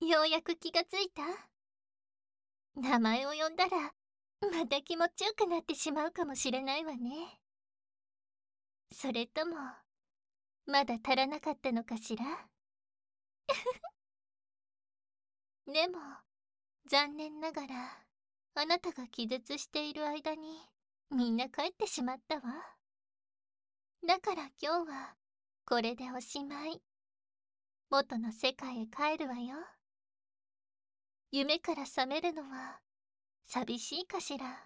ようやく気がついた？名前を呼んだら、また気持ちよくなってしまうかもしれないわね。それとも、まだ足らなかったのかしら？でも、残念ながら、あなたが気絶している間に、みんな帰ってしまったわ。だから今日は、これでおしまい。元の世界へ帰るわよ。夢から覚めるのは、寂しいかしら。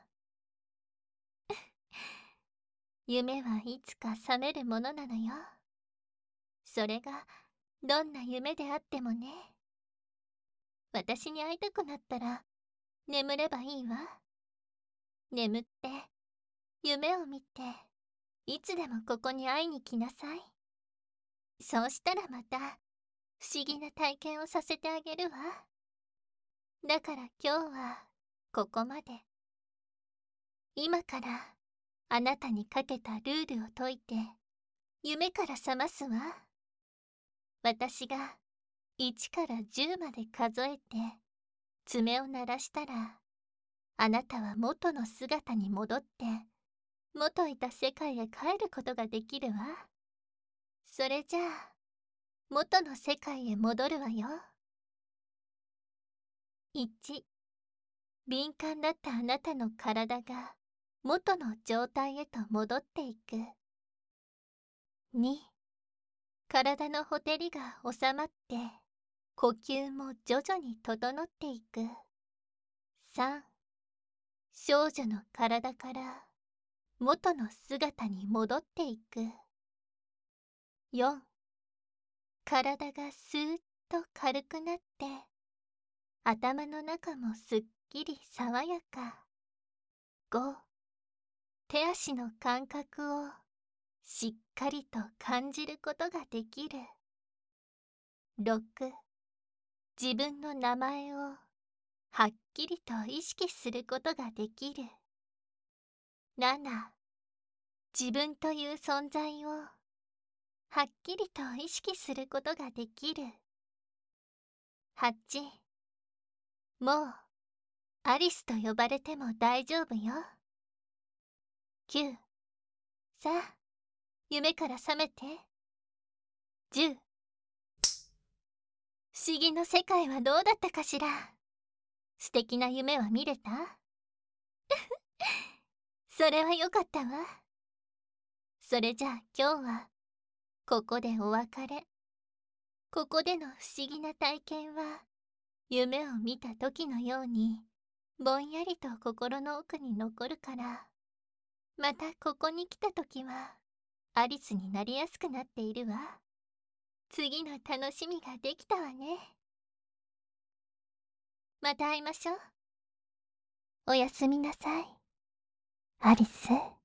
夢はいつか覚めるものなのよ。それが、どんな夢であってもね。私に会いたくなったら、眠ればいいわ。眠って、夢を見て、いつでもここに会いに来なさい。そうしたらまた、不思議な体験をさせてあげるわ。だから今日は、ここまで。今から、あなたにかけたルールを解いて、夢から覚ますわ。私が、1から10まで数えて、爪を鳴らしたら、あなたは元の姿に戻って、元いた世界へ帰ることができるわ。それじゃあ、元の世界へ戻るわよ。1、敏感だったあなたの体が元の状態へと戻っていく。2、体のほてりが収まって、呼吸も徐々に整っていく。3、少女の体から元の姿に戻っていく。4、体がスーッと軽くなって、頭の中もすっきり爽やか。5、手足の感覚をしっかりと感じることができる。6、自分の名前をはっきりと意識することができる。7、自分という存在をはっきりと意識することができる。8、もうアリスと呼ばれても大丈夫よ。9、さあ、夢から覚めて。10、不思議の世界はどうだったかしら。素敵な夢は見れた？それはよかったわ。それじゃあ今日は、ここでお別れ。ここでの不思議な体験は、夢を見た時のように、ぼんやりと心の奥に残るから、またここに来た時は、アリスになりやすくなっているわ。次の楽しみができたわね。また会いましょう。おやすみなさい、アリス。